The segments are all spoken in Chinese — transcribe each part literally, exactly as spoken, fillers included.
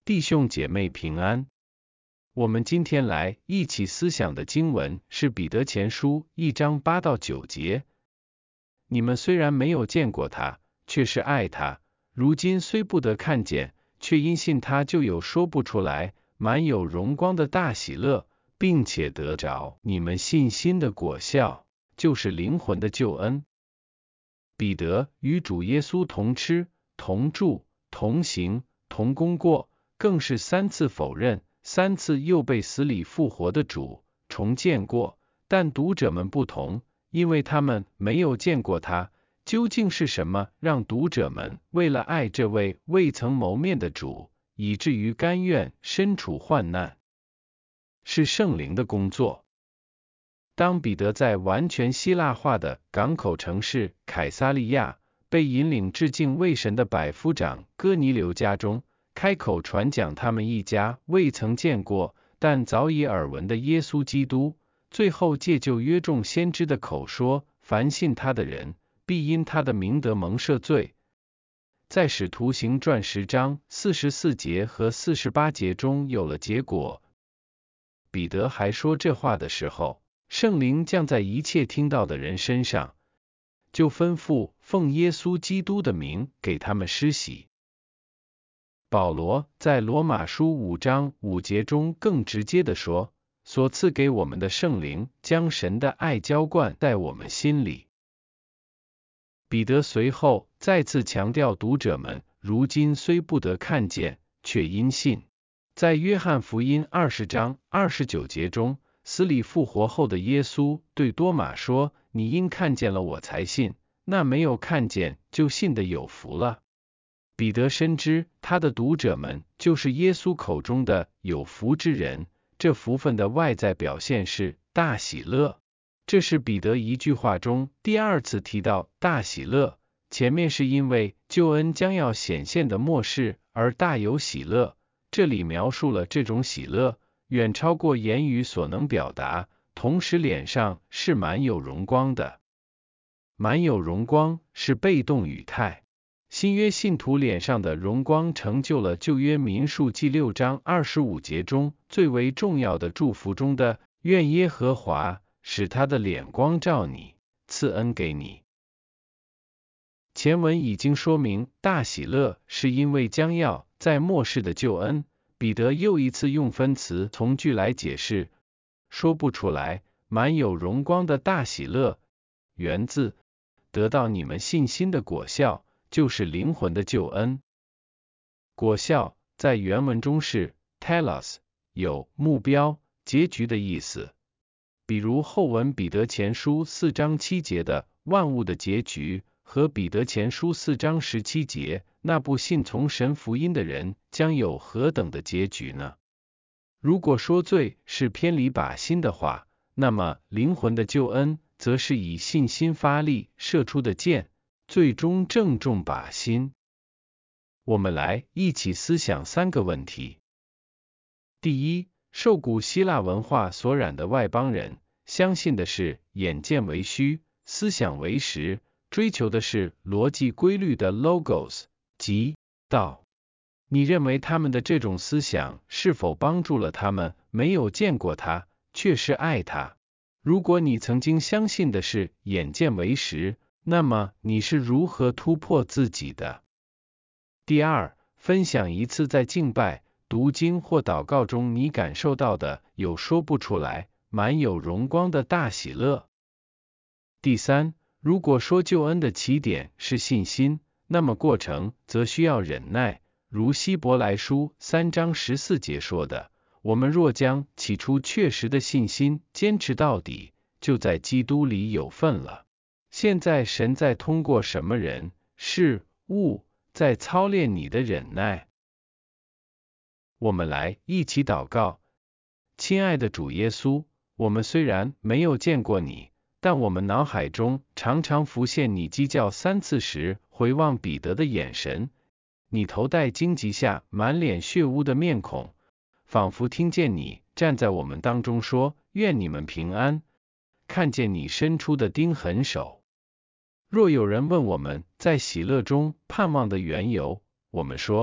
弟兄姐妹平安。我们今天来一起思想的经文是彼得前书一章八到九节。你们虽然没有见过他，却是爱他；如今虽不得看见，却因信他就有说不出来、满有荣光的大喜乐，并且得着你们信心的果效，就是灵魂的救恩。彼得与主耶稣同吃、同住、同行、同工过，更是三次否认，三次又被死里复活的主重见过。但读者们不同，因为他们没有见过他。究竟是什么让读者们为了爱这位未曾谋面的主，以至于甘愿身处患难？是圣灵的工作。当彼得在完全希腊化的港口城市凯撒利亚被引领至敬畏神的百夫长哥尼流家中，开口传讲他们一家未曾见过但早已耳闻的耶稣基督，最后借旧约众先知的口说，凡信他的人必因他的名得蒙赦罪。在使徒行传十章四十四节和四十八节中有了结果。彼得还说这话的时候，圣灵降在一切听到的人身上，就吩咐奉耶稣基督的名给他们施洗。保罗在罗马书五章五节中更直接地说，所赐给我们的圣灵将神的爱浇灌在我们心里。彼得随后再次强调读者们如今虽不得看见，却因信。在约翰福音二十章二十九节中，死里复活后的耶稣对多马说，你因看见了我才信，那没有看见就信的有福了。彼得深知他的读者们就是耶稣口中的有福之人，这福分的外在表现是大喜乐。这是彼得一句话中第二次提到大喜乐，前面是因为救恩将要显现的末世而大有喜乐，这里描述了这种喜乐远超过言语所能表达，同时脸上是满有荣光的。满有荣光是被动语态。新约信徒脸上的荣光成就了旧约民数记六章二十五节中最为重要的祝福中的愿耶和华使他的脸光照你，赐恩给你。前文已经说明大喜乐是因为将要在末世的救恩，彼得又一次用分词从句来解释，说不出来，满有荣光的大喜乐，源自得到你们信心的果效，就是灵魂的救恩。果效在原文中是 telos， 有目标、结局的意思。比如后文彼得前书四章七节的万物的结局，和彼得前书四章十七节那不信从神福音的人将有何等的结局呢？如果说罪是偏离靶心的话，那么灵魂的救恩则是以信心发力射出的箭，最终正中靶心。我们来一起思想三个问题。第一，受古希腊文化所染的外邦人，相信的是眼见为虚，思想为实，追求的是逻辑规律的 logos， 即道。你认为他们的这种思想是否帮助了他们没有见过他，却是爱他？如果你曾经相信的是眼见为实，那么你是如何突破自己的？第二，分享一次在敬拜、读经或祷告中你感受到的有说不出来、满有荣光的大喜乐。第三，如果说救恩的起点是信心，那么过程则需要忍耐，如希伯来书三章十四节说的，我们若将起初确实的信心坚持到底，就在基督里有份了。现在神在通过什么人、事、物，在操练你的忍耐。我们来一起祷告。亲爱的主耶稣，我们虽然没有见过你，但我们脑海中常常浮现你鸡叫三次时回望彼得的眼神，你头戴荆棘下满脸血污的面孔，仿佛听见你站在我们当中说，愿你们平安，看见你伸出的钉痕手。若有人问我们在喜乐中盼望的缘由，我们说，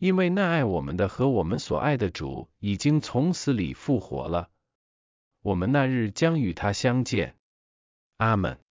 因为那爱我们的和我们所爱的主已经从死里复活了，我们那日将与他相见。阿们。